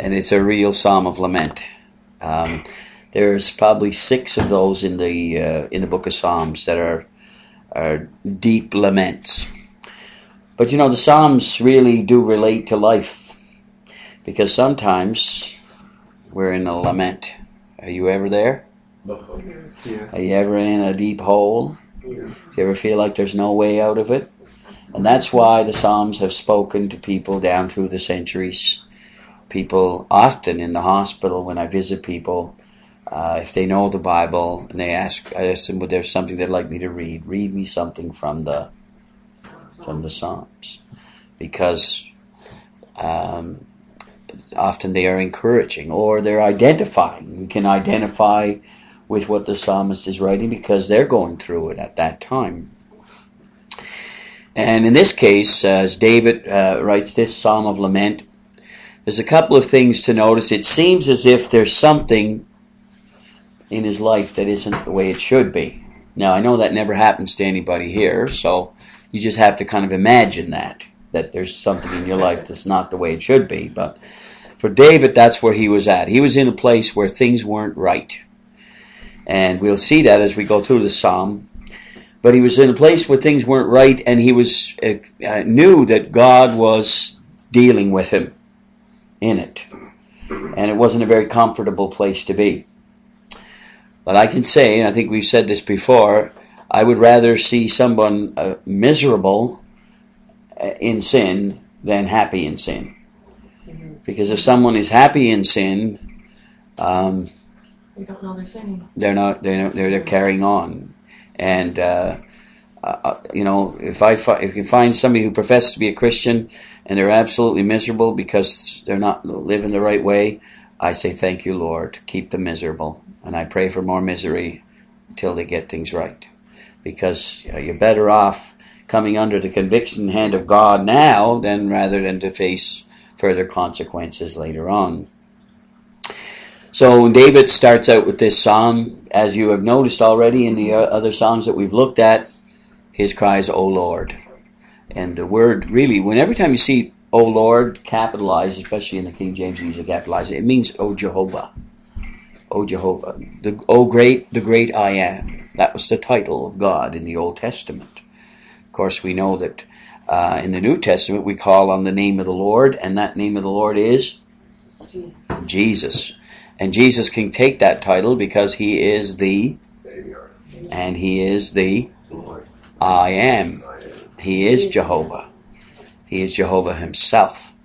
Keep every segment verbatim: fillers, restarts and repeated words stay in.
and it's a real psalm of lament. Um, there's probably six of those in the uh, in the book of Psalms that are are deep laments. But you know, the Psalms really do relate to life, because sometimes we're in a lament. Are you ever there? Yeah. Are you ever in a deep hole? Yeah. Do you ever feel like there's no way out of it? And that's why the Psalms have spoken to people down through the centuries. People often in the hospital, when I visit people, uh, if they know the Bible, and they ask, I ask them, well, there's something they'd like me to read. Read me something from the from the Psalms. Because um, often they are encouraging, or they're identifying. We can identify with what the psalmist is writing because they're going through it at that time. And in this case, as David uh, writes this Psalm of Lament, there's a couple of things to notice. It seems as if there's something in his life that isn't the way it should be. Now, I know that never happens to anybody here, so you just have to kind of imagine that, that there's something in your life that's not the way it should be. But for David, that's where he was at. He was in a place where things weren't right. And we'll see that as we go through the psalm. But he was in a place where things weren't right, and he was uh, uh, knew that God was dealing with him in it. And it wasn't a very comfortable place to be. But I can say, and I think we've said this before, I would rather see someone uh, miserable in sin than happy in sin. Because if someone is happy in sin, um, they don't know they're sinning. They're not. They're they're, they're carrying on, and uh, uh, you know, if I fi- if you find somebody who professes to be a Christian and they're absolutely miserable because they're not living the right way, I say, thank you, Lord. Keep them miserable, and I pray for more misery until they get things right, because uh, you're better off coming under the conviction hand of God now than rather than to face further consequences later on. So when David starts out with this psalm, as you have noticed already in the other psalms that we've looked at, his cry is, O Lord. And the word really, when every time you see O Lord capitalized, especially in the King James, you usually capitalize it, it means O Jehovah. O Jehovah. The, O great, the great I am. That was the title of God in the Old Testament. Of course, we know that uh, in the New Testament we call on the name of the Lord, and that name of the Lord is Jesus. Jesus. And Jesus can take that title because he is the Savior. and he is the Lord. I am. I am. He is Jehovah. He is Jehovah himself.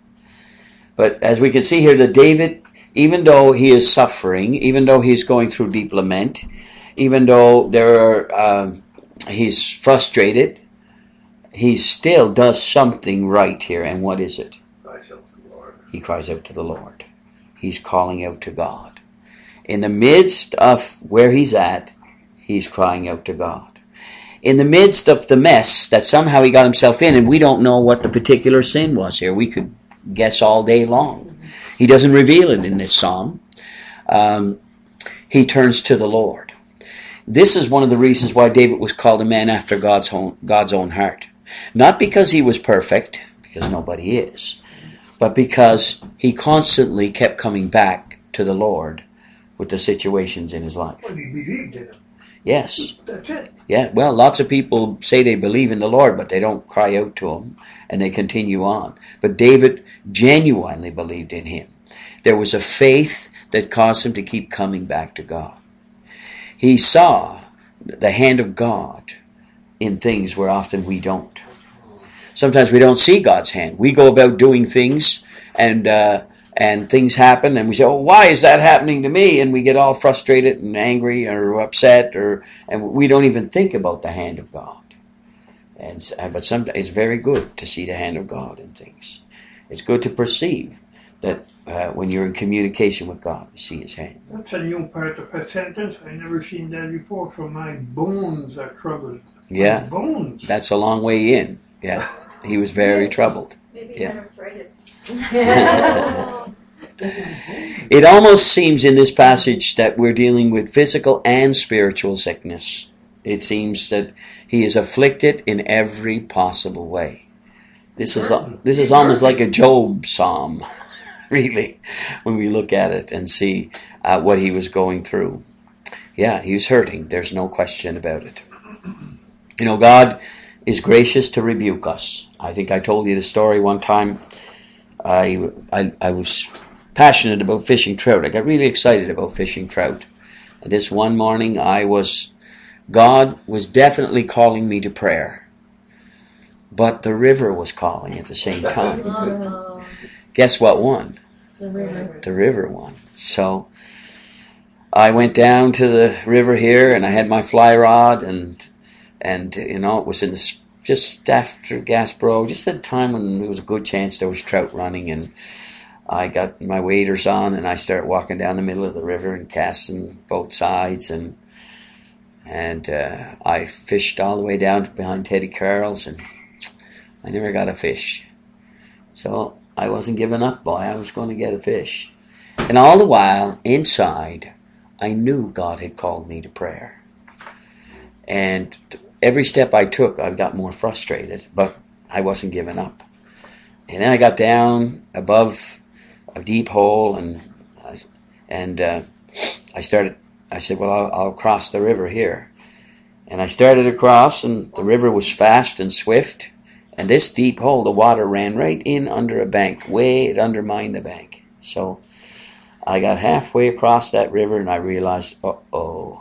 But as we can see here, that David, even though he is suffering, even though he's going through deep lament, even though there are, uh, he's frustrated, he still does something right here. And what is it? Cries out to the Lord. He cries out to the Lord. He's calling out to God. In the midst of where he's at, he's crying out to God. In the midst of the mess that somehow he got himself in, and we don't know what the particular sin was here. We could guess all day long. He doesn't reveal it in this psalm. Um, he turns to the Lord. This is one of the reasons why David was called a man after God's own, God's own heart. Not because he was perfect, because nobody is, but because he constantly kept coming back to the Lord with the situations in his life. Well, he believed in him. Yes. That's it. Yeah, well, lots of people say they believe in the Lord, but they don't cry out to him, and they continue on. But David genuinely believed in him. There was a faith that caused him to keep coming back to God. He saw the hand of God in things where often we don't. Sometimes we don't see God's hand. We go about doing things, and uh, and things happen, and we say, "Oh, why is that happening to me?" And we get all frustrated and angry or upset, or and we don't even think about the hand of God. And but sometimes it's very good to see the hand of God in things. It's good to perceive that uh, when you're in communication with God, you see His hand. That's a new part of a sentence. I never seen that before. For my bones are troubled. Yeah, My bones. that's a long way in. Yeah, he was very troubled. Maybe Yeah. arthritis. It almost seems in this passage that we're dealing with physical and spiritual sickness. It seems that he is afflicted in every possible way. This is this is almost like a Job psalm. really, when we look at it and see uh, what he was going through. Yeah, he was hurting. There's no question about it. You know, God is gracious to rebuke us. I think I told you the story one time. I, I, I was passionate about fishing trout. I got really excited about fishing trout. And this one morning I was, God was definitely calling me to prayer. But the river was calling at the same time. Oh, Guess what won? the river. The river won. So I went down to the river here, and I had my fly rod, and and you know, it was in the, just after Gasbro, just at a time when there was a good chance there was trout running, and I got my waders on, and I started walking down the middle of the river and casting both sides, and and uh, I fished all the way down to behind Teddy Carl's, and I never got a fish. So I wasn't giving up, boy. I was going to get a fish. And all the while, inside, I knew God had called me to prayer. And every step I took, I got more frustrated, but I wasn't giving up. And then I got down above a deep hole, and and uh, I started, I said, well, I'll, I'll cross the river here. And I started across, and the river was fast and swift. And this deep hole, the water ran right in under a bank, way it undermined the bank. So I got halfway across that river, and I realized, uh-oh.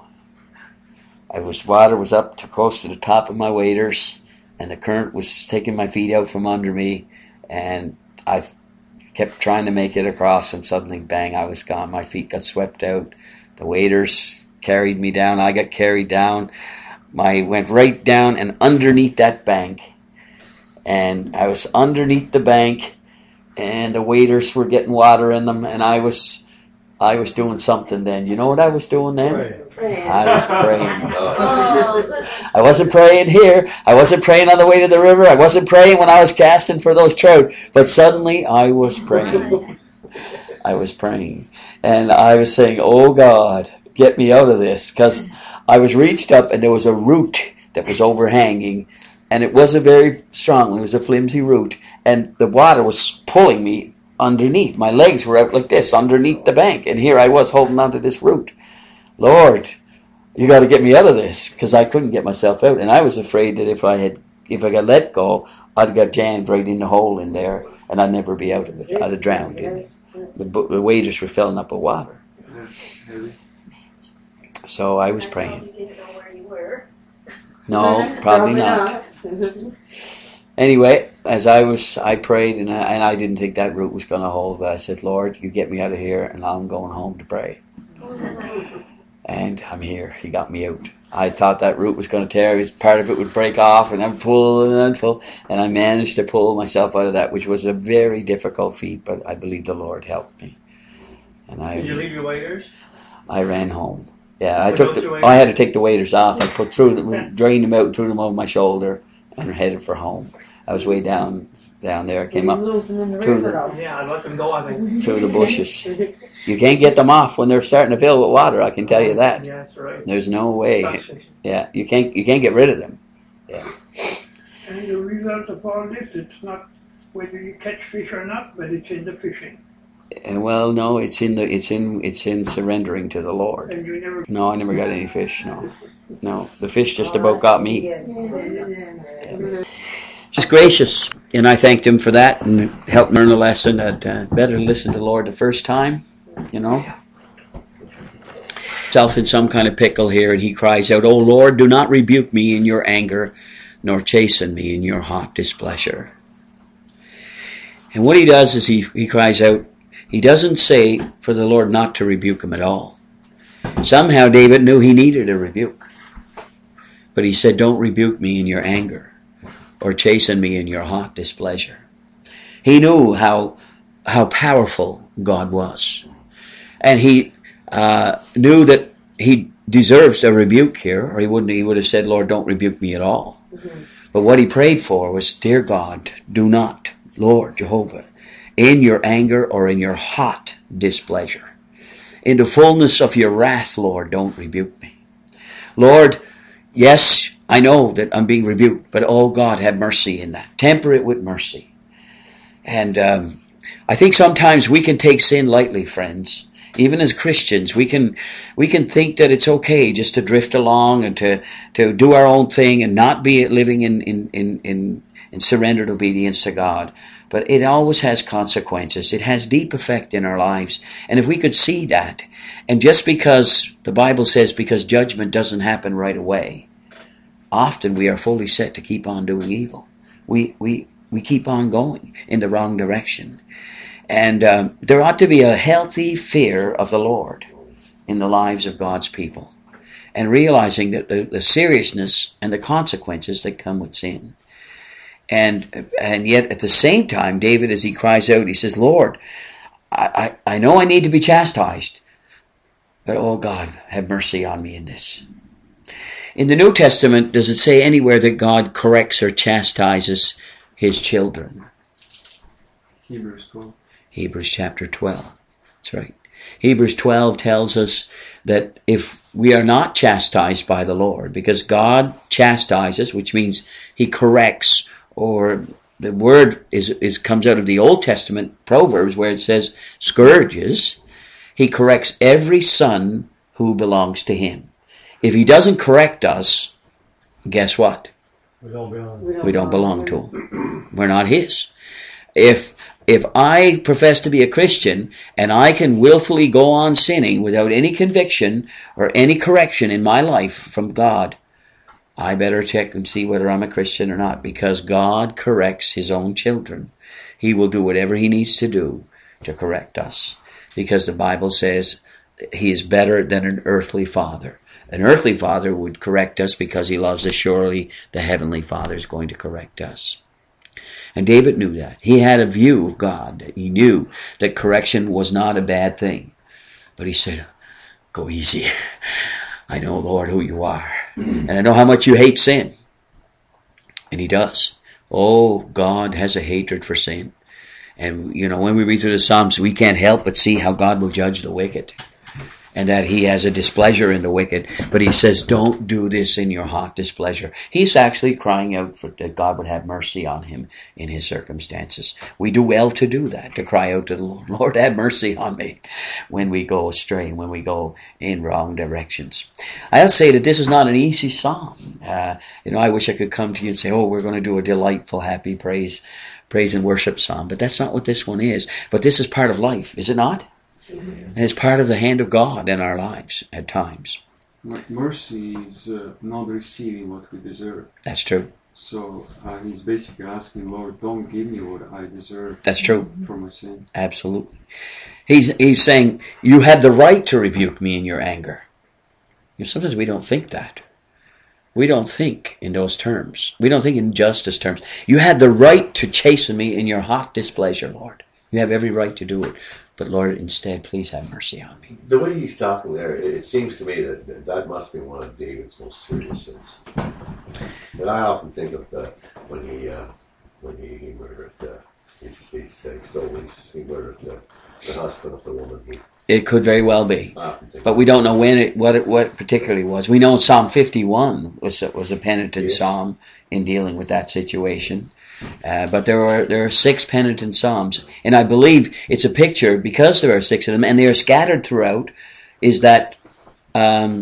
I was, water was up to close to the top of my waders, and the current was taking my feet out from under me, and I kept trying to make it across, and suddenly, bang, I was gone. My feet got swept out. The waders carried me down. I got carried down. I went right down and underneath that bank. And I was underneath the bank, and the waders were getting water in them, and I was I was doing something then. You know what I was doing then? Right. I was praying. Oh, I wasn't praying here. I wasn't praying on the way to the river. I wasn't praying when I was casting for those trout. But suddenly I was praying. I was praying. And I was saying, oh God, get me out of this. Because I was reached up, and there was a root that was overhanging. And it wasn't very strong. It was a flimsy root. And the water was pulling me underneath. My legs were out like this, underneath the bank. And here I was holding onto this root. Lord, you got to get me out of this, because I couldn't get myself out. And I was afraid that if I had, if I got let go, I'd got jammed right in the hole in there, and I'd never be out of it. I'd have drowned in it. The, the waders were filling up with water. So I was praying. You didn't know where you were. No, probably not. Anyway, as I was, I prayed, and I, and I didn't think that root was going to hold, but I said, Lord, you get me out of here, and I'm going home to pray. And I'm here. He got me out. I thought that root was going to tear. Part of it would break off, and I'd pull and I'd pull, and I managed to pull myself out of that, which was a very difficult feat, but I believe the Lord helped me. And I, Did you leave your waders? I ran home. Yeah, I But took don't the, you I had to take the waders off. I put through them, drained them out, and threw them over my shoulder, and headed for home. I was way down down there. I came up Losing in the to river, the- though. Yeah, I let them go, I think. through the bushes. You can't get them off when they're starting to fill with water. I can tell you that. Yeah, that's right. There's no way. Suction. Yeah, you can't you can't get rid of them. And the result of all this, it's not whether you catch fish or not, but it's in the fishing. And well, no, it's in the it's in it's in surrendering to the Lord. And you never No, I never got any fish. No, no, the fish just about got me. He's gracious, and I thanked him for that, and helped learn the lesson that uh, better listen to the Lord the first time, you know. Self in some kind of pickle here, and he cries out, "O Lord, do not rebuke me in your anger, nor chasten me in your hot displeasure." And what he does is he, he cries out, he doesn't say for the Lord not to rebuke him at all. Somehow David knew he needed a rebuke. But he said, don't rebuke me in your anger, or chasten me in your hot displeasure. He knew how how powerful God was. And he uh, knew that he deserves a rebuke here, or he wouldn't. He would have said, Lord, don't rebuke me at all. Mm-hmm. But what he prayed for was, dear God, do not, Lord Jehovah, in your anger or in your hot displeasure, in the fullness of your wrath, Lord, don't rebuke me. Lord, yes, I know that I'm being rebuked, but oh God, have mercy in that. Temper it with mercy. And um, I think sometimes we can take sin lightly, friends. Even as Christians, we can we can think that it's okay just to drift along and to, to do our own thing and not be living in, in, in, in, in surrendered obedience to God. But it always has consequences. It has deep effect in our lives. And if we could see that, and just because the Bible says because judgment doesn't happen right away, often we are fully set to keep on doing evil. We we we keep on going in the wrong direction. And um, there ought to be a healthy fear of the Lord in the lives of God's people, and realizing that the, the seriousness and the consequences that come with sin. And and yet at the same time, David, as he cries out, he says, Lord, I, I, I know I need to be chastised, but oh God, have mercy on me in this. In the New Testament, does it say anywhere that God corrects or chastises his children? Hebrews twelve. Hebrews chapter twelve. That's right. Hebrews twelve tells us that if we are not chastised by the Lord, because God chastises, which means he corrects, or the word is, is comes out of the Old Testament Proverbs where it says scourges, he corrects every son who belongs to him. If he doesn't correct us, guess what? We don't belong. We don't, We don't belong to him. We're not his. If if I profess to be a Christian and I can willfully go on sinning without any conviction or any correction in my life from God, I better check and see whether I'm a Christian or not, because God corrects his own children. He will do whatever he needs to do to correct us, because the Bible says he is better than an earthly father. An earthly father would correct us because he loves us. Surely the heavenly Father is going to correct us. And David knew that. He had a view of God. He knew that correction was not a bad thing. But he said, go easy. I know, Lord, who you are. And I know how much you hate sin. And he does. Oh, God has a hatred for sin. And, you know, when we read through the Psalms, we can't help but see how God will judge the wicked, and that he has a displeasure in the wicked. But he says, don't do this in your hot displeasure. He's actually crying out for that God would have mercy on him in his circumstances. We do well to do that, to cry out to the Lord, Lord, have mercy on me, when we go astray, when we go in wrong directions. I'll say that this is not an easy psalm. Uh, you know, I wish I could come to you and say, oh, we're going to do a delightful, happy praise, praise and worship psalm. But that's not what this one is. But this is part of life, is it not? And it's part of the hand of God in our lives at times. Mercy is uh, not receiving what we deserve. That's true. So uh, he's basically asking, Lord, don't give me what I deserve. That's true. For my sin. Absolutely. He's he's saying, you had the right to rebuke me in your anger. You know, sometimes we don't think that. We don't think in those terms. We don't think in justice terms. You had the right to chasten me in your hot displeasure, Lord. You have every right to do it. But Lord, instead, please have mercy on me. The way he's talking there, it seems to me that that must be one of David's most serious sins. And I often think of the, when he uh, when he, he murdered, uh, he's, he's, uh, he stole, he's, he murdered uh, the husband of the woman. He, it could very well be, I often think but we don't know when it, what it, what it particularly was. We know Psalm fifty-one was a, was a penitent yes. psalm in dealing with that situation. Uh, but there are there are six penitent psalms, and I believe it's a picture, because there are six of them, and they are scattered throughout, is that um,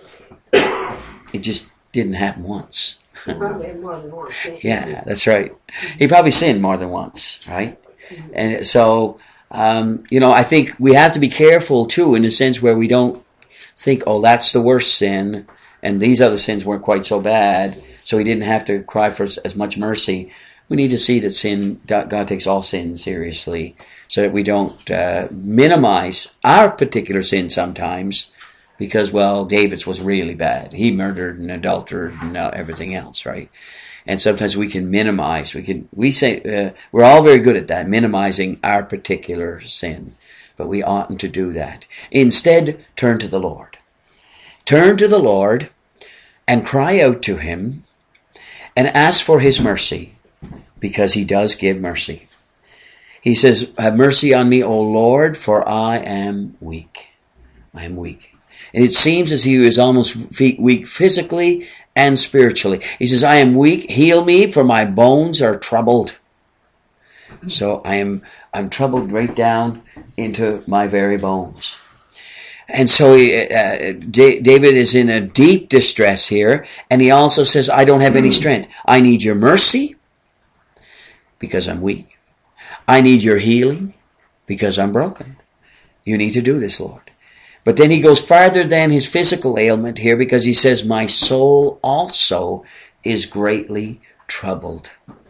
it just didn't happen once. Probably more than once. Yeah, that's right. He probably sinned more than once, right? And so, um, you know, I think we have to be careful too, in a sense where we don't think, oh, that's the worst sin, and these other sins weren't quite so bad, so he didn't have to cry for as much mercy. We need to see that sin, God takes all sin seriously, so that we don't uh, minimize our particular sin sometimes, because, well, David's was really bad. He murdered and adulterated and uh, everything else, right? And sometimes we can minimize. We can we say uh, we're all very good at that, minimizing our particular sin, but we oughtn't to do that. Instead, turn to the Lord. Turn to the Lord and cry out to him and ask for his mercy, because he does give mercy. He says, have mercy on me, O Lord, for I am weak. I am weak. And it seems as he was almost weak physically and spiritually. He says, I am weak. Heal me, for my bones are troubled. So I am I'm troubled right down into my very bones. And so uh, David is in a deep distress here, and he also says, I don't have any strength. I need your mercy because I'm weak. I need your healing because I'm broken. You need to do this, Lord. But then he goes farther than his physical ailment here, because he says, my soul also is greatly troubled.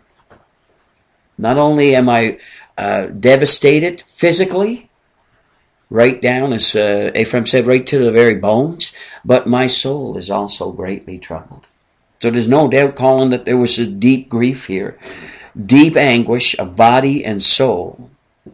Not only am I uh, devastated physically, right down, as uh, Ephraim said, right to the very bones, but my soul is also greatly troubled. So there's no doubt, Colin, that there was a deep grief here, deep anguish of body and soul.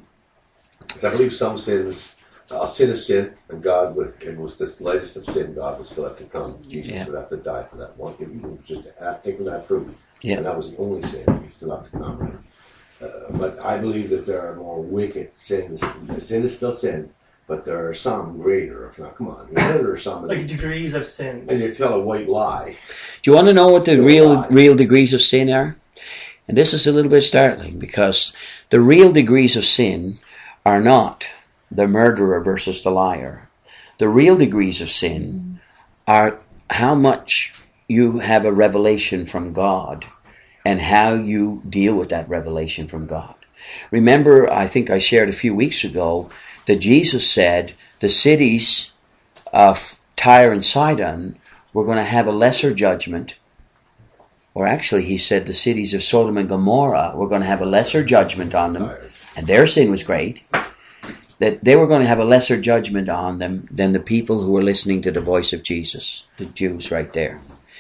I believe some sins, uh, sin is sin, and God would, it was this latest of sin, God would still have to come. Jesus Yeah. would have to die for that one. He was just taking that fruit, Yeah. and that was the only sin. He still have to come, right? Uh, but I believe that there are more wicked sins. Sin is still sin, but there are some greater. If not, come on, you murder somebody, Like degrees of sin. and you tell a white lie. Do you want to know what the Still real alive. real degrees of sin are? And this is a little bit startling, because the real degrees of sin are not the murderer versus the liar. The real degrees of sin are how much you have a revelation from God and how you deal with that revelation from God. Remember, I think I shared a few weeks ago that Jesus said the cities of Tyre and Sidon were going to have a lesser judgment. Or actually, he said the cities of Sodom and Gomorrah were going to have a lesser judgment on them, and their sin was great, that they were going to have a lesser judgment on them than the people who were listening to the voice of Jesus, the Jews right there.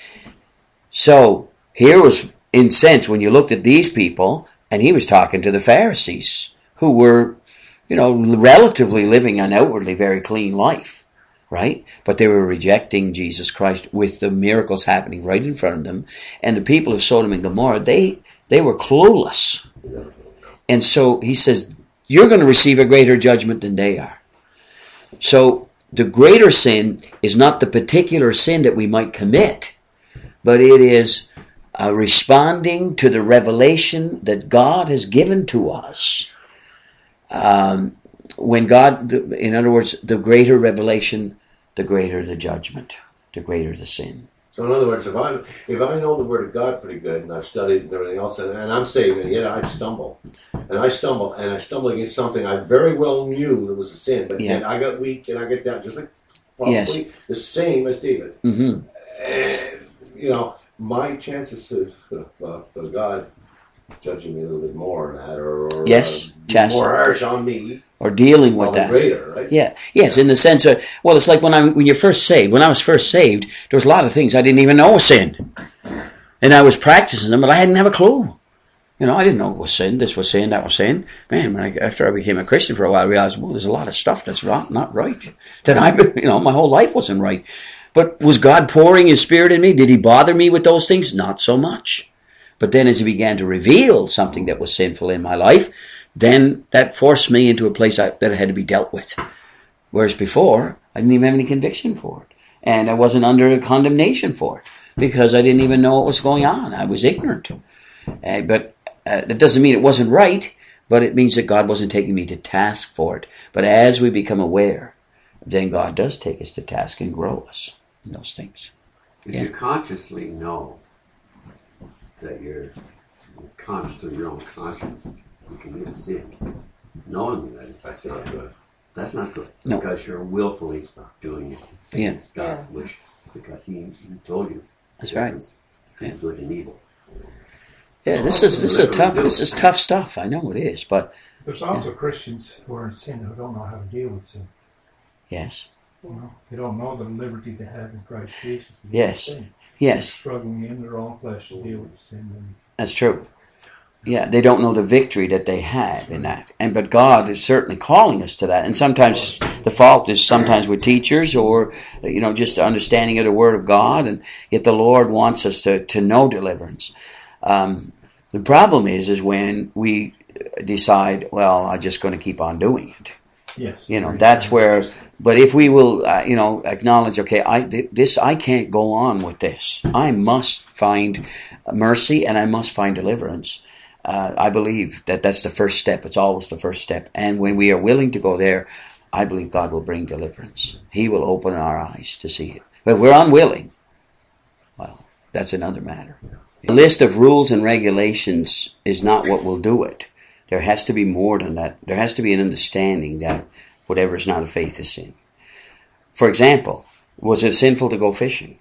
So here was, in sense, when you looked at these people, and he was talking to the Pharisees, who were, you know, relatively living an outwardly very clean life, right? But they were rejecting Jesus Christ with the miracles happening right in front of them. And the people of Sodom and Gomorrah, they they were clueless. And so he says, you're going to receive a greater judgment than they are. So the greater sin is not the particular sin that we might commit, but it is uh, responding to the revelation that God has given to us. Um, when God, in other words, the greater revelation, the greater the judgment, the greater the sin. So in other words, if I if I know the Word of God pretty good, and I've studied and everything else, and, and I'm saved, and yet I stumble, and I stumble, and I stumble against something I very well knew that was a sin, but Yeah. yet I got weak and I get down, just like probably Yes. the same as David. Mm-hmm. And, you know, my chances of, of, of, of God judging me a little bit more on that, or, or Yes, uh, being chastity. more harsh on me, Or dealing with probably that. greater, right? Yeah. Yes, in the sense of, well, it's like when I when you're first saved. When I was first saved, there was a lot of things I didn't even know was sin. And I was practicing them, but I didn't have a clue. You know, I didn't know what was sin. This was sin, that was sin. Man, when I, after I became a Christian for a while, I realized, well, there's a lot of stuff that's not, not right. That I, you know, my whole life wasn't right. But was God pouring His Spirit in me? Did He bother me with those things? Not so much. But then as He began to reveal something that was sinful in my life, then that forced me into a place I, that had to be dealt with. Whereas before, I didn't even have any conviction for it. And I wasn't under a condemnation for it, because I didn't even know what was going on. I was ignorant. Uh, but uh, that doesn't mean it wasn't right, but it means that God wasn't taking me to task for it. But as we become aware, then God does take us to task and grow us in those things. If Yeah. you consciously know that you're conscious of your own conscience, you commit sin, knowing that it's That's a not sin. good. That's not good, No. because you're willfully doing it Yeah. against God's wishes, because He, he told you. That's the right. difference between good and evil. Yeah, this is this is a tough this is tough stuff. I know it is, but There's also Christians who are in sin who don't know how to deal with sin. yes, You know, they don't know the liberty they have in Christ Jesus. to deal with Yes. sin. They're yes, struggling in their own flesh to deal with the sin. And that's true. Yeah, they don't know the victory that they have in that. And but God is certainly calling us to that. And sometimes the fault is sometimes with teachers, or you know, just understanding of the Word of God, and yet the Lord wants us to, to know deliverance. Um, the problem is is when we decide, well, I'm just going to keep on doing it. yes, You know, that's where. But if we will, uh, you know, acknowledge, okay, I th- this I can't go on with this. I must find mercy and I must find deliverance. uh, I believe that that's the first step. It's always the first step. And when we are willing to go there, I believe God will bring deliverance. He will open our eyes to see it. But if we're unwilling, well, that's another matter. The list of rules and regulations is not what will do it. There has to be more than that. There has to be an understanding that whatever is not of faith is sin. For example, was it sinful to go fishing?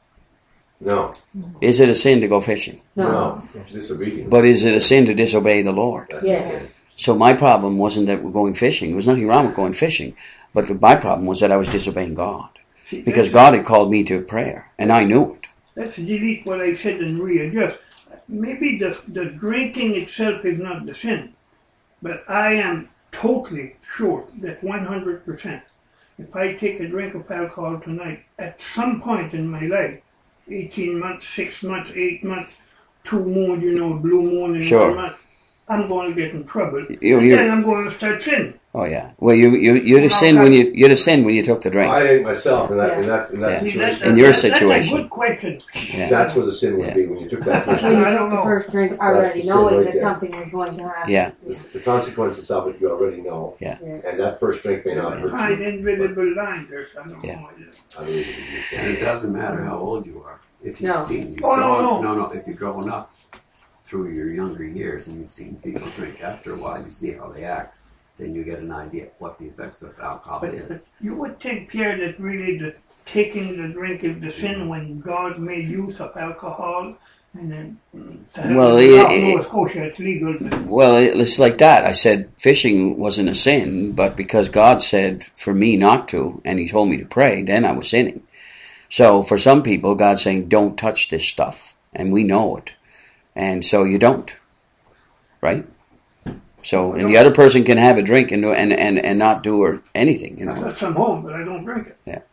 No. Is it a sin to go fishing? No. No. Disobedience. But is it a sin to disobey the Lord? That's Yes. So my problem wasn't that we're going fishing. There was nothing wrong with going fishing. But the, my problem was that I was disobeying God. See, Because that's- God had called me to prayer. And I knew it. Let's delete what I said and readjust. Maybe the, the drinking itself is not the sin, but I am totally sure that one hundred percent, if I take a drink of alcohol tonight, at some point in my life, eighteen months, six months, eight months, two moon, you know, blue moon in Sure. one month, I'm going to get in trouble. You- and you- then I'm going to start sinning. Oh yeah. Well, you you you'd have sinned when you you'd have sinned when you took the drink. I think myself in that in that in that Yeah. See, situation. that's, In your that's, situation. That's a good question. Yeah. That's where the sin would Yeah. be when you took that first When you drink. I don't took the know. first drink, That's already the sin knowing right that there. something was going to happen. Yeah. The consequences of it you already know. Yeah. Yeah. And that first drink may not hurt Find you. invisible line. There's, I don't Yeah. know. I believe it is. And it doesn't matter how old you are. If you've No. seen, you've Oh, no, grown, no. no, no. If you're growing up through your younger years and you've seen people drink, after a while you see how they act, then you get an idea of what the effects of alcohol But, but is. you would think, Pierre, that really the taking the drink is the sin when God made use of alcohol, and then mm, to have Well, it, it- out in it- Nova Scotia it's legal. But Well, it- it's like that. I said fishing wasn't a sin, but because God said for me not to, and He told me to pray, then I was sinning. So for some people, God's saying, don't touch this stuff. And we know it. And so you don't. Right? So, and the other person can have a drink and and and, and not do or anything, you I've know. got some home, but I don't drink it.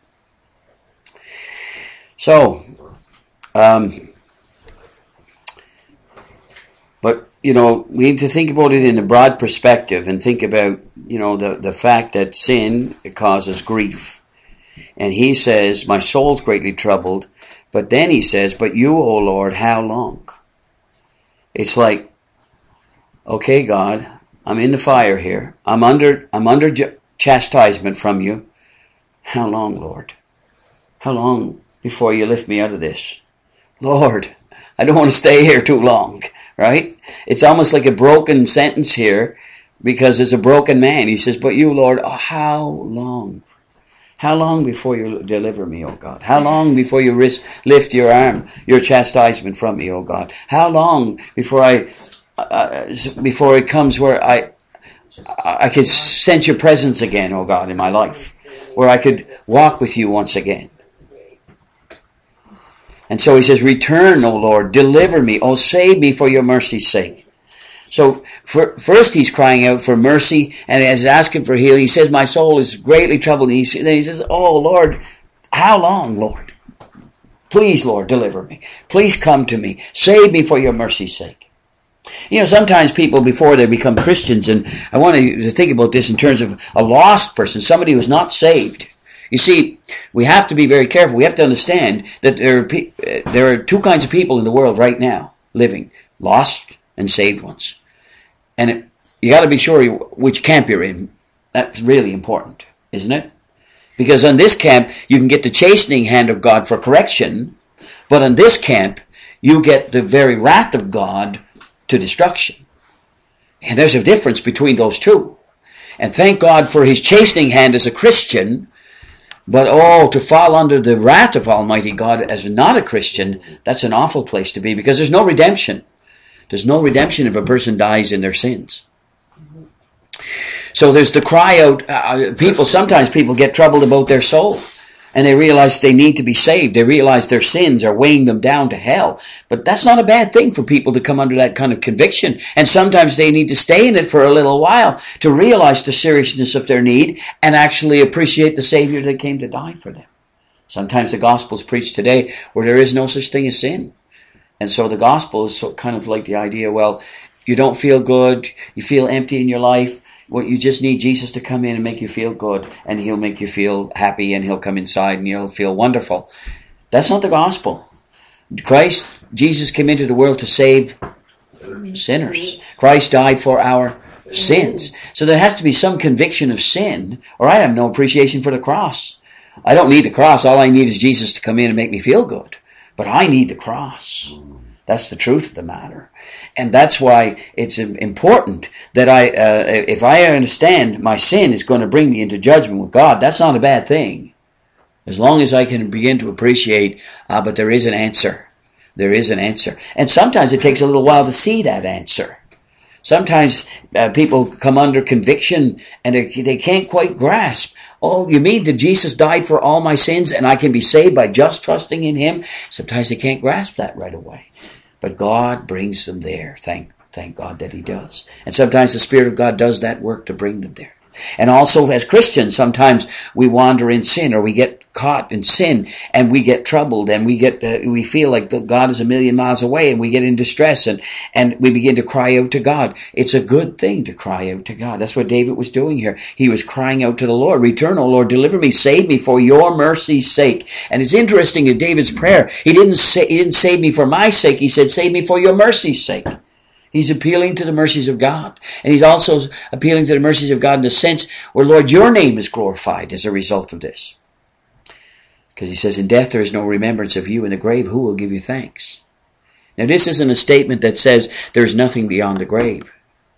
So, um, but, you know, we need to think about it in a broad perspective and think about, you know, the, the fact that sin causes grief. And he says, my soul's greatly troubled. But then he says, but you, O Lord, how long? It's like, okay, God, I'm in the fire here. I'm under, I'm under j- chastisement from you. How long, Lord? How long before you lift me out of this? Lord, I don't want to stay here too long, right? It's almost like a broken sentence here because it's a broken man. He says, but you, Lord, oh, how long? How long before you deliver me, O God? How long before you ris- lift your arm, your chastisement from me, O God? How long before I, uh, before it comes where I, I could sense your presence again, O God, in my life, where I could walk with you once again? And so he says, return, O Lord, deliver me, O save me for your mercy's sake. So for, first he's crying out for mercy and is asking for healing. He says, my soul is greatly troubled. And he, then he says, oh Lord, how long, Lord? Please, Lord, deliver me. Please come to me. Save me for your mercy's sake. You know, sometimes people, before they become Christians, and I want to think about this in terms of a lost person, somebody who's not saved. You see, we have to be very careful. We have to understand that there are, pe- there are two kinds of people in the world right now living, lost and saved ones. And it, you got to be sure you, which camp you're in. That's really important, isn't it? Because on this camp, you can get the chastening hand of God for correction, but on this camp, you get the very wrath of God to destruction. And there's a difference between those two. And thank God for His chastening hand as a Christian, but oh, to fall under the wrath of Almighty God as not a Christian, that's an awful place to be, because there's no redemption. There's no redemption if a person dies in their sins. So there's the cry out. Uh, people, sometimes people get troubled about their soul. And they realize they need to be saved. They realize their sins are weighing them down to hell. But that's not a bad thing for people to come under that kind of conviction. And sometimes they need to stay in it for a little while to realize the seriousness of their need and actually appreciate the Savior that came to die for them. Sometimes the gospel is preached today where there is no such thing as sin. And so the gospel is so kind of like the idea, well, you don't feel good, you feel empty in your life, well, you just need Jesus to come in and make you feel good, and He'll make you feel happy, and He'll come inside and you'll feel wonderful. That's not the gospel. Christ, Jesus came into the world to save Sinners. Christ died for our sins. So there has to be some conviction of sin, or I have no appreciation for the cross. I don't need the cross. All I need is Jesus to come in and make me feel good. But I need the cross. That's the truth of the matter. And that's why it's important that I, uh, if I understand my sin is going to bring me into judgment with God, that's not a bad thing. As long as I can begin to appreciate, uh, but there is an answer. There is an answer. And sometimes it takes a little while to see that answer. Sometimes uh, people come under conviction and they, they can't quite grasp. Oh, you mean that Jesus died for all my sins and I can be saved by just trusting in Him? Sometimes they can't grasp that right away. But God brings them there. Thank, thank God that He does. And sometimes the Spirit of God does that work to bring them there. And also as Christians, sometimes we wander in sin, or we get caught in sin and we get troubled, and we get uh, we feel like God is a million miles away, and we get in distress, and, and we begin to cry out to God. It's a good thing to cry out to God. That's what David was doing here. He was crying out to the Lord. Return, O Lord, deliver me, save me for your mercy's sake. And it's interesting in David's prayer, he didn't say, he didn't save me for my sake. He said, save me for your mercy's sake. He's appealing to the mercies of God. And he's also appealing to the mercies of God in the sense where, Lord, your name is glorified as a result of this. Because he says, in death there is no remembrance of you. In the grave, who will give you thanks? Now, this isn't a statement that says there's nothing beyond the grave.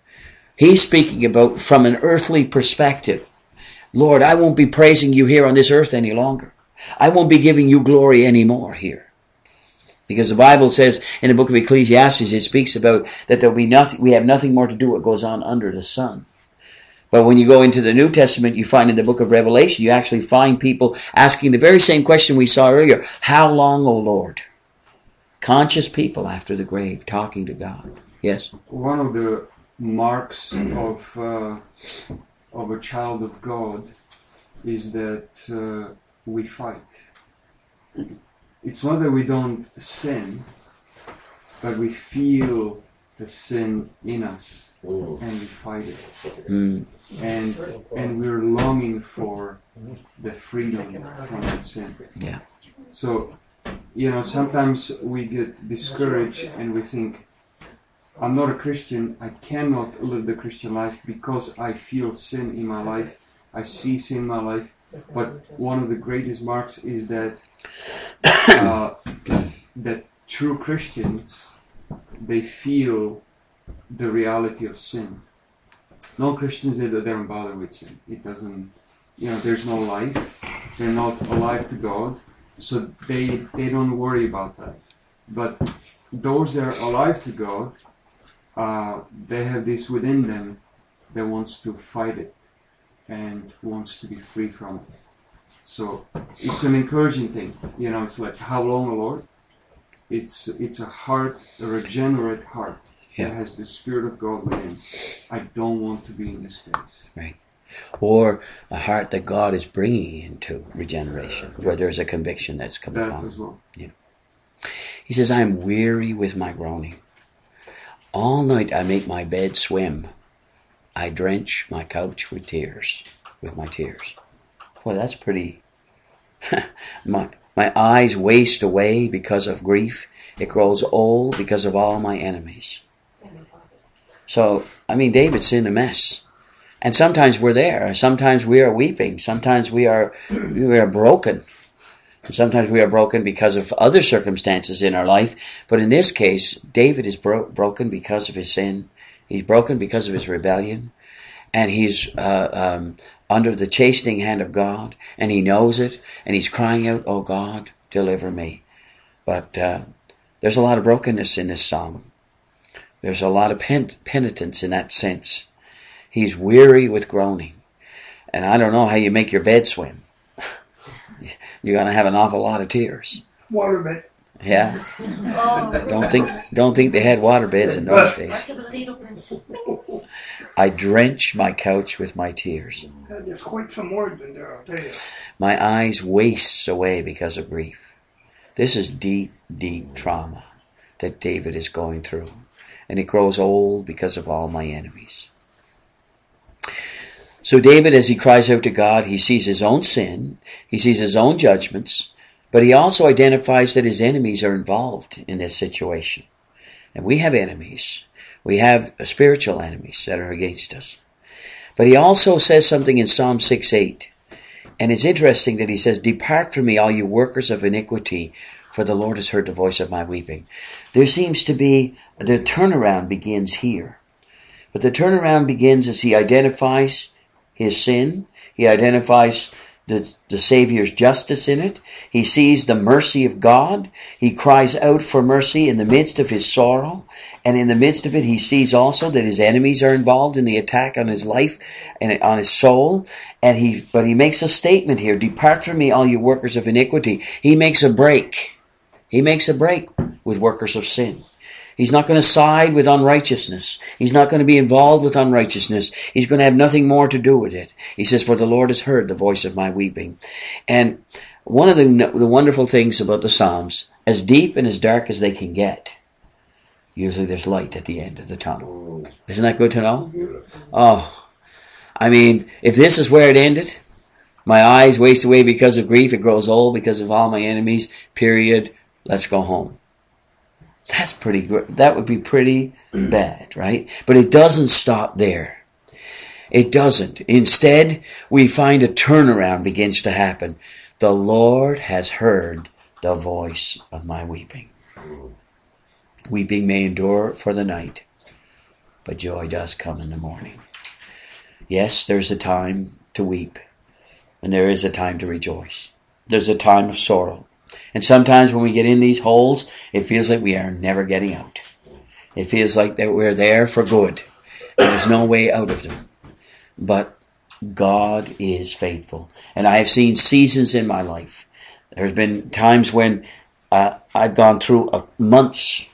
He's speaking about from an earthly perspective. Lord, I won't be praising you here on this earth any longer. I won't be giving you glory anymore here. Because the Bible says in the book of Ecclesiastes, it speaks about that there'll be nothing, we have nothing more to do what goes on under the sun. But when you go into the New Testament, you find in the book of Revelation, you actually find people asking the very same question we saw earlier. How long, O Lord? Conscious people after the grave, talking to God. Yes? One of the marks of uh, of a child of God is that uh, we fight. It's not that we don't sin, but we feel the sin in us Mm. and we fight it. Mm. And and we're longing for the freedom from that sin. Yeah. So, you know, sometimes we get discouraged and we think, I'm not a Christian, I cannot live the Christian life because I feel sin in my life, I see sin in my life. But one of the greatest marks is that uh, that true Christians, they feel the reality of sin. Non-Christians, they don't bother with sin. It doesn't, you know, there's no life. They're not alive to God, so they they don't worry about that. But those that are alive to God, uh, they have this within them that wants to fight it and wants to be free from it. So it's an encouraging thing. You know, it's like, how long, Lord? It's it's a heart, a regenerate heart. Yeah. That has the Spirit of God within. I don't want to be in this place. Right. Or a heart that God is bringing into regeneration, where there's a conviction that's come That upon. as well. Yeah. He says, I am weary with my groaning. All night I make my bed swim. I drench my couch with tears, with my tears. Well, that's pretty... my, my eyes waste away because of grief. It grows old because of all my enemies. So, I mean, David's in a mess. And sometimes we're there. Sometimes we are weeping. Sometimes we are we are broken. And sometimes we are broken because of other circumstances in our life. But in this case, David is bro- broken because of his sin. He's broken because of his rebellion. And he's uh, um, under the chastening hand of God. And he knows it. And he's crying out, oh God, deliver me. But uh, there's a lot of brokenness in this psalm. There's a lot of pen- penitence in that sense. He's weary with groaning. And I don't know how you make your bed swim. You're going to have an awful lot of tears. Waterbed. Yeah. Oh, Don't think don't think they had water beds in those days. Watch the little prince. I drench my couch with my tears. Uh, there's quite some words in there, I'll tell you. My eyes waste away because of grief. This is deep, deep trauma that David is going through. And it grows old because of all my enemies. So David, as he cries out to God, he sees his own sin, he sees his own judgments, but he also identifies that his enemies are involved in this situation. And we have enemies. We have spiritual enemies that are against us. But he also says something in Psalm six eight. And it's interesting that he says, "Depart from me, all you workers of iniquity, for the Lord has heard the voice of my weeping." There seems to be, the turnaround begins here. But the turnaround begins as he identifies his sin. He identifies the, the Savior's justice in it. He sees the mercy of God. He cries out for mercy in the midst of his sorrow. And in the midst of it, he sees also that his enemies are involved in the attack on his life and on his soul. And he, but he makes a statement here, "Depart from me, all you workers of iniquity." He makes a break. He makes a break with workers of sin. He's not going to side with unrighteousness. He's not going to be involved with unrighteousness. He's going to have nothing more to do with it. He says, "For the Lord has heard the voice of my weeping." And one of the, the wonderful things about the Psalms, as deep and as dark as they can get, usually there's light at the end of the tunnel. Isn't that good to know? Oh, I mean, if this is where it ended, my eyes waste away because of grief, it grows old because of all my enemies, period, let's go home. That's pretty good. That would be pretty bad, right? But it doesn't stop there. It doesn't. Instead, we find a turnaround begins to happen. The Lord has heard the voice of my weeping. Weeping may endure for the night, but joy does come in the morning. Yes, there's a time to weep, and there is a time to rejoice. There's a time of sorrow. And sometimes when we get in these holes, it feels like we are never getting out. It feels like that we're there for good. There's no way out of them. But God is faithful. And I have seen seasons in my life. There's been times when uh, I've gone through a months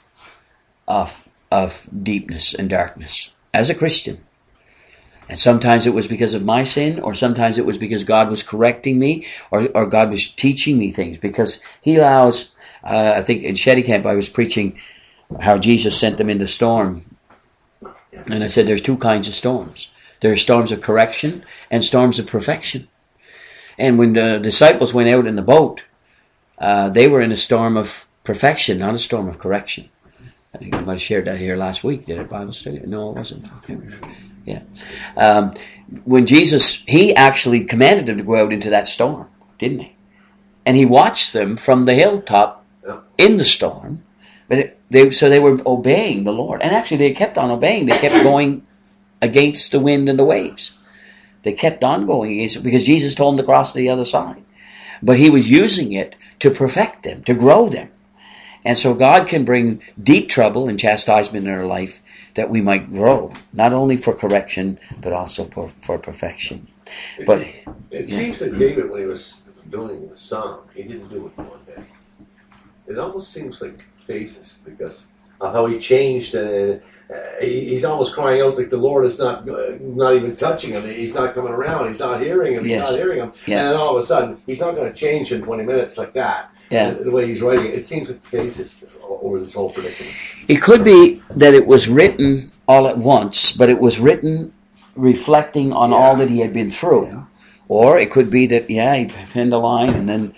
of, of deepness and darkness as a Christian. And sometimes it was because of my sin, or sometimes it was because God was correcting me, or, or God was teaching me things. Because He allows, uh, I think in Shetty Camp I was preaching how Jesus sent them in the storm. And I said there's two kinds of storms. There are storms of correction and storms of perfection. And when the disciples went out in the boat, uh, they were in a storm of perfection, not a storm of correction. I think I might have shared that here last week. Did it, Bible study? No, it wasn't. Yeah. Um, when Jesus, He actually commanded them to go out into that storm, didn't He? And He watched them from the hilltop in the storm. But it, they, so they were obeying the Lord. And actually they kept on obeying. They kept going against the wind and the waves. They kept on going against it because Jesus told them to cross to the other side. But He was using it to perfect them, to grow them. And so God can bring deep trouble and chastisement in our life that we might grow, not only for correction, but also for, for perfection. But it, it yeah. seems that David, when he was doing the psalm, he didn't do it in one day. It almost seems like phases, because of how he changed. Uh, uh, he, he's almost crying out like the Lord is not uh, not even touching him. He's not coming around. He's not hearing him. He's Yes. not hearing him. Yeah. And then all of a sudden, he's not going to change in twenty minutes like that. Yeah. The, the way he's writing it, it seems like phases over this whole predicament. It could be that it was written all at once, but it was written reflecting on Yeah. all that he had been through. Yeah. Or it could be that, yeah, he penned a line and then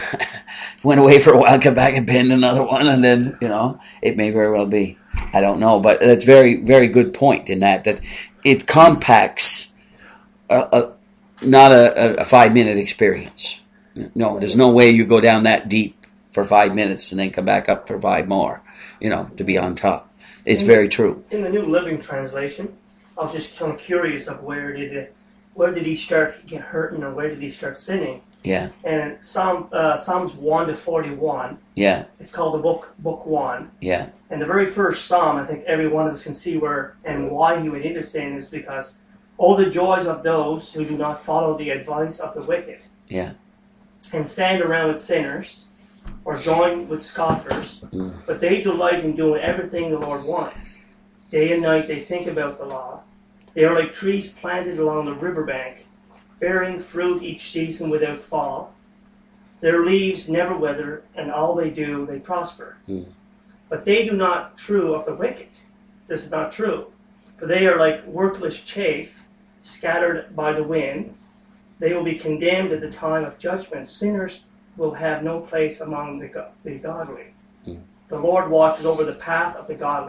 went away for a while, come back and penned another one, and then, you know, it may very well be. I don't know, but that's very, very good point in that, that it compacts a, a, not a, a five-minute experience. No, there's no way you go down that deep for five minutes and then come back up for five more, you know, to be on top. It's very true. In the New Living Translation, I was just kind of curious of where did it, where did he start get hurting, or where did he start sinning? Yeah, And Psalm uh, Psalms one to forty-one, yeah, it's called the book Book One. yeah, And the very first psalm, I think every one of us can see where and why he would need to sin is because all the joys of those who do not follow the advice of the wicked, yeah, and stand around with sinners, or join with scoffers, Mm. but they delight in doing everything the Lord wants. Day and night they think about the law. They are like trees planted along the riverbank, bearing fruit each season without fall. Their leaves never wither, and all they do, they prosper. Mm. But they do not true of the wicked. This is not true. For they are like worthless chaff, scattered by the wind. They will be condemned at the time of judgment. Sinners will have no place among the, go- the godly. Mm. The Lord watches over the path of the godly,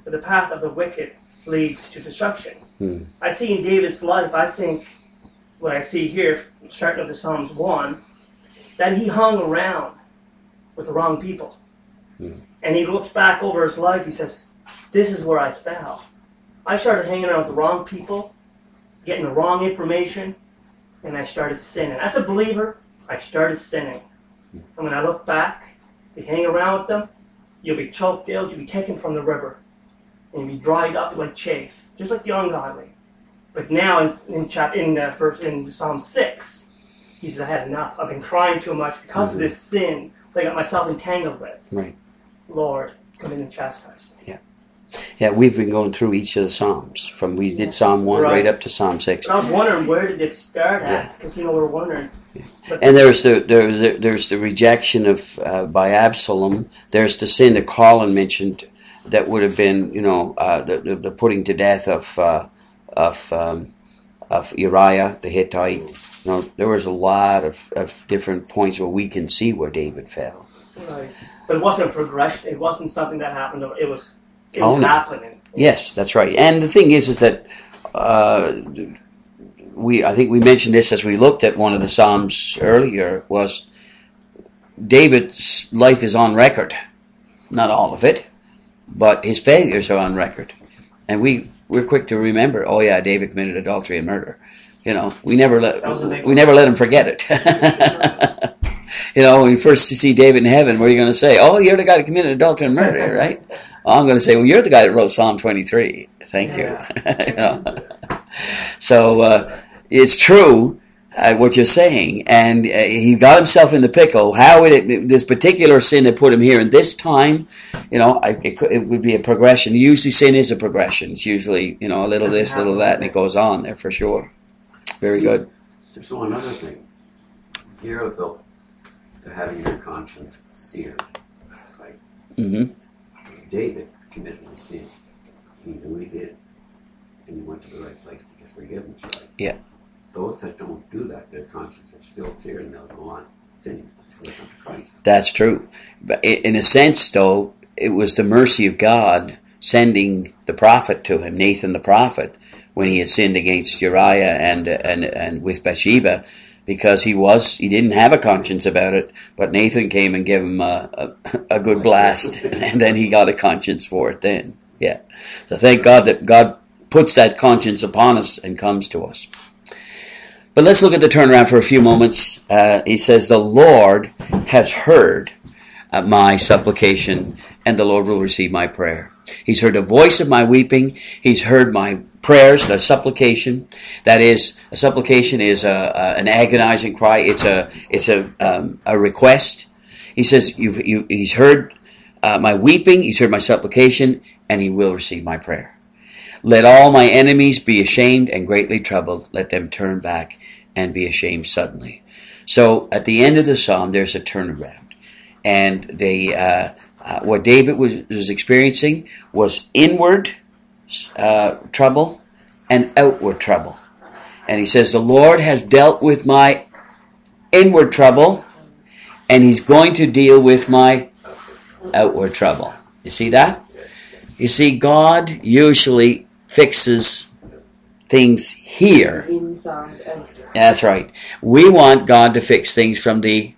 but the path of the wicked leads to destruction. Hmm. I see in David's life, I think, what I see here, starting with the Psalms one, that he hung around with the wrong people. Hmm. And he looks back over his life, he says, this is where I fell. I started hanging around with the wrong people, getting the wrong information, and I started sinning. As a believer, I started sinning. And when I look back, you hang around with them, you'll be choked out, you'll be taken from the river, and you'll be dried up like chaff, just like the ungodly. But now in in, chap, in, uh, verse, in Psalm six, he says, I had enough. I've been crying too much because mm-hmm. of this sin that I got myself entangled with. Right. Lord, come in and chastise me. Yeah. Yeah, we've been going through each of the Psalms. From we did Psalm one right, right up to Psalm six. I was wondering, where did it start at? Because, you know, we're wondering. Yeah. And there's the there's the, there's the rejection of uh, by Absalom. There's the sin that Colin mentioned that would have been, you know, uh, the, the the putting to death of uh, of um, of Uriah the Hittite. You know, there was a lot of, of different points where we can see where David fell. Right, but it wasn't a progression. It wasn't something that happened. It was it was oh, no. happening. Yes, that's right. And the thing is, is that. Uh, We, I think we mentioned this as we looked at one of the Psalms earlier, was David's life is on record. Not all of it, but his failures are on record. And we, we're quick to remember, oh yeah, David committed adultery and murder. You know, we never let, we never let him forget it. You know, when you first see David in heaven, what are you going to say? Oh, you're the guy that committed adultery and murder, right? Well, I'm going to say, well, you're the guy that wrote Psalm twenty-three. Thank you. You know? So, uh, it's true, uh, what you're saying, and uh, he got himself in the pickle. How would it, this particular sin that put him here in this time, you know, I, it, it would be a progression. Usually sin is a progression. It's usually, you know, a little this, a little that, and it goes on there for sure. Very See, good. There's one other thing. Here about the having your conscience seared, right? Mm-hmm. David committed a sin. He knew he did, and he went to the right place to get forgiveness, right? Yeah. Those that don't do that, their conscience are still seared, and they'll go on sinning until they come to Christ. That's true. But in a sense, though, it was the mercy of God sending the prophet to him, Nathan the prophet, when he had sinned against Uriah and and and with Bathsheba, because he was he didn't have a conscience about it. But Nathan came and gave him a a, a good blast, and then he got a conscience for it. Then, yeah. So thank God that God puts that conscience upon us and comes to us. But let's look at the turnaround for a few moments. Uh, he says, the Lord has heard uh, my supplication, and the Lord will receive my prayer. He's heard the voice of my weeping. He's heard my prayers, the supplication. That is, a supplication is a, a, an agonizing cry. It's a it's a um, a request. He says, you've, you, he's heard uh, my weeping, he's heard my supplication, and he will receive my prayer. Let all my enemies be ashamed and greatly troubled. Let them turn back and be ashamed suddenly. So at the end of the psalm, there's a turnaround. And they, uh, uh, what David was, was experiencing was inward uh, trouble and outward trouble. And he says, the Lord has dealt with my inward trouble, and he's going to deal with my outward trouble. You see that? You see, God usually fixes things here. Inside out. That's right. We want God to fix things from the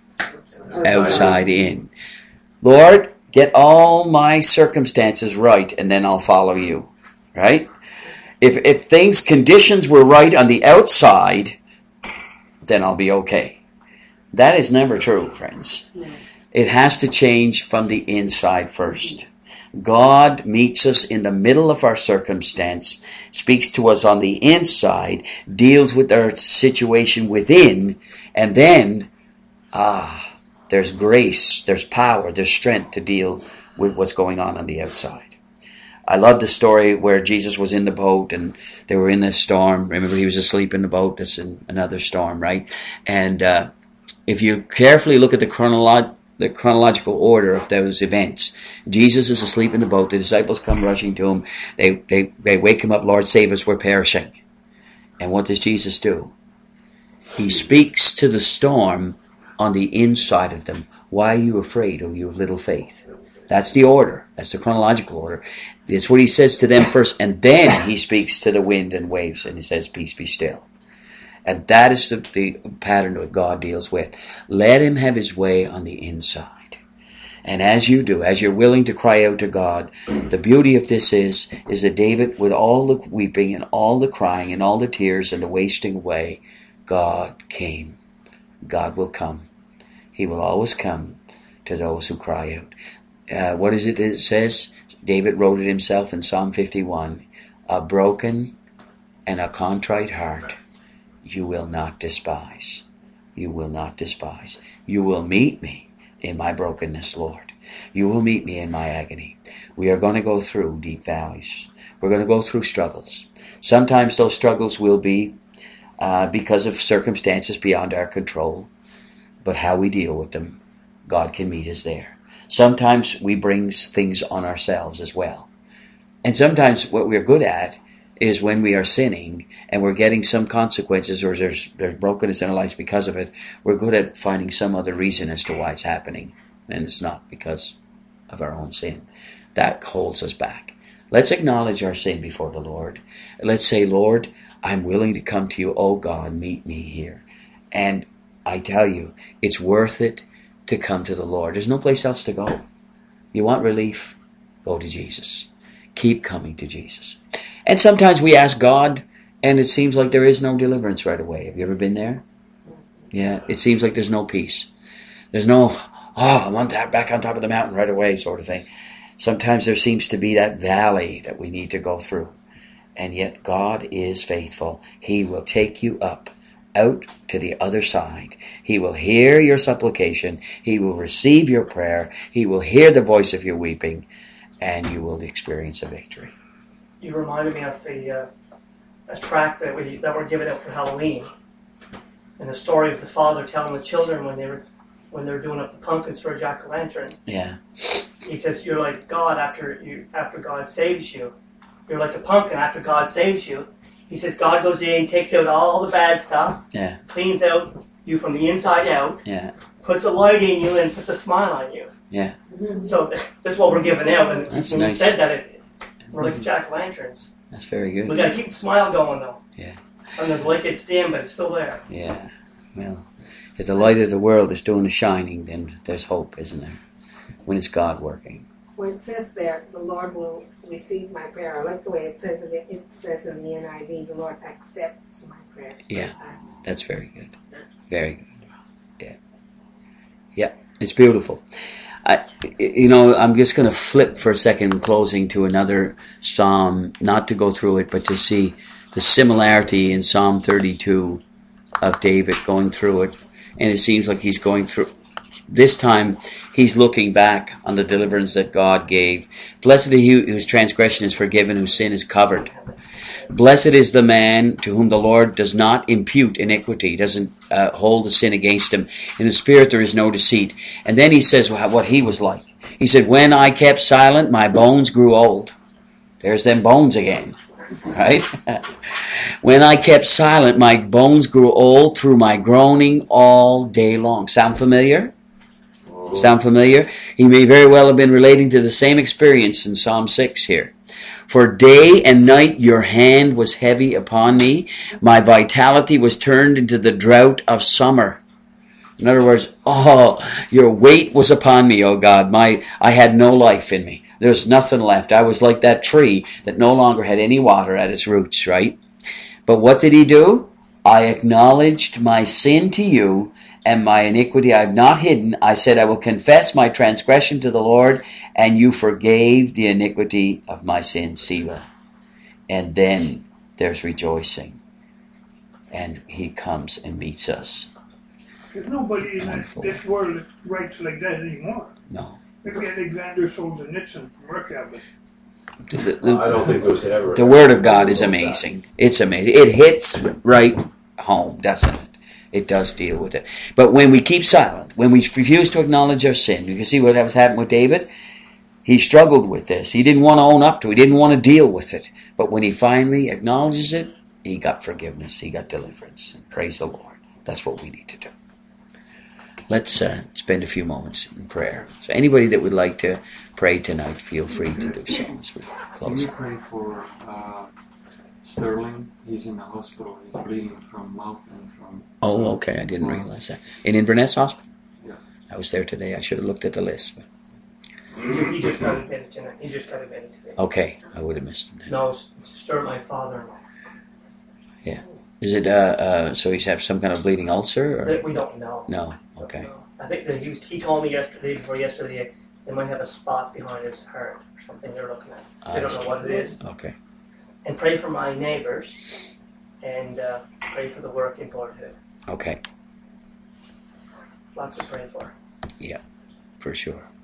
outside in. Lord, get all my circumstances right, and then I'll follow you. Right? If if things, conditions were right on the outside, then I'll be okay. That is never true, friends. It has to change from the inside first. God meets us in the middle of our circumstance, speaks to us on the inside, deals with our situation within, and then, ah, there's grace, there's power, there's strength to deal with what's going on on the outside. I love the story where Jesus was in the boat and they were in this storm. Remember, he was asleep in the boat. That's in another storm, right? And uh, if you carefully look at the chronological the chronological order of those events. Jesus is asleep in the boat. The disciples come rushing to him. They, they, they wake him up. Lord, save us. We're perishing. And what does Jesus do? He speaks to the storm on the inside of them. Why are you afraid, O you of little faith? That's the order. That's the chronological order. It's what he says to them first, and then he speaks to the wind and waves, and he says, peace, be still. And that is the, the pattern that God deals with. Let him have his way on the inside. And as you do, as you're willing to cry out to God, the beauty of this is, is that David, with all the weeping and all the crying and all the tears and the wasting away, God came. God will come. He will always come to those who cry out. Uh, what is it that it says? David wrote it himself in Psalm fifty-one. A broken and a contrite heart you will not despise. You will not despise. You will meet me in my brokenness, Lord. You will meet me in my agony. We are going to go through deep valleys. We're going to go through struggles. Sometimes those struggles will be uh, because of circumstances beyond our control. But how we deal with them, God can meet us there. Sometimes we bring things on ourselves as well. And sometimes what we're good at is when we are sinning and we're getting some consequences, or there's, there's brokenness in our lives because of it, we're good at finding some other reason as to why it's happening. And it's not because of our own sin. That holds us back. Let's acknowledge our sin before the Lord. Let's say, Lord, I'm willing to come to you. Oh God, meet me here. And I tell you, it's worth it to come to the Lord. There's no place else to go. You want relief? Go to Jesus. Keep coming to Jesus. And sometimes we ask God, and it seems like there is no deliverance right away. Have you ever been there? Yeah, it seems like there's no peace. There's no, oh, I want that back on top of the mountain right away sort of thing. Sometimes there seems to be that valley that we need to go through. And yet God is faithful. He will take you up, out to the other side. He will hear your supplication. He will receive your prayer. He will hear the voice of your weeping, and you will experience a victory. You reminded me of a, uh, a tract that we that were given out for Halloween, and the story of the father telling the children when they were when they were doing up the pumpkins for a jack-o'-lantern. Yeah. He says, "You're like God after you after God saves you. You're like a pumpkin after God saves you." He says God goes in, takes out all the bad stuff, Yeah. cleans out you from the inside out, Yeah. puts a light in you, and puts a smile on you. Yeah. So this is what we're giving out. And That's when nice. you said that, it, we're like jack-o'-lanterns. That's very We good. got to keep the smile going, though. Yeah. Sometimes the light gets dim, but it's still there. Yeah. Well, if the light of the world is doing the shining, then there's hope, isn't there? When it's God working. When it says there, the Lord will receive my prayer. I like the way it says it. It says in the N I V, the Lord accepts my prayer. Yeah. Uh, That's very good. Very good. Yeah. Yeah. It's beautiful. I, you know, I'm just going to flip for a second in closing to another psalm, not to go through it, but to see the similarity in Psalm thirty-two of David going through it. And it seems like he's going through, this time he's looking back on the deliverance that God gave. Blessed is he whose transgression is forgiven, whose sin is covered. Blessed is the man to whom the Lord does not impute iniquity, doesn't uh, hold a sin against him. In the spirit there is no deceit. And then he says what he was like. He said, when I kept silent, my bones grew old. There's them bones again, right? When I kept silent, my bones grew old through my groaning all day long. Sound familiar? Sound familiar? He may very well have been relating to the same experience in Psalm six here. For day and night your hand was heavy upon me. My vitality was turned into the drought of summer. In other words, oh, your weight was upon me, oh God. My, I had no life in me. There's nothing left. I was like that tree that no longer had any water at its roots, right? But what did he do? I acknowledged my sin to you, and my iniquity I have not hidden. I said, I will confess my transgression to the Lord, and you forgave the iniquity of my sin, Selah. And then there's rejoicing. And he comes and meets us. There's nobody in Wonderful. this world that writes like that anymore. No. Maybe Alexander Solzhenitsyn from Reykjavik. The, the, I don't think there's ever. the Word of God is amazing. It's amazing. It hits right home, doesn't it? It does deal with it. But when we keep silent, when we refuse to acknowledge our sin, you can see what was happening with David. He struggled with this. He didn't want to own up to it. He didn't want to deal with it. But when he finally acknowledges it, he got forgiveness. He got deliverance. And praise the Lord. That's what we need to do. let's uh, spend a few moments in prayer. So anybody that would like to pray tonight, feel free to do so as we Can close. we pray for uh, Sterling? He's in the hospital. He's bleeding from mouth and from. Oh, okay. I didn't realize that. In Inverness Hospital? Yeah. I was there today. I should have looked at the list. He just got admitted tonight. He just got admitted today. Okay, I would have missed it. No, Stuart, my father-in-law. Is it, uh, uh, so he's have some kind of bleeding ulcer? Or? That we don't know. No, okay. No. I think that he was, he told me yesterday, before yesterday, they might have a spot behind his heart or something they're looking at. They I don't see. know what it is. Okay. And pray for my neighbours and uh, pray for the work in Port Hood. Okay, Lots to pray for. for sure.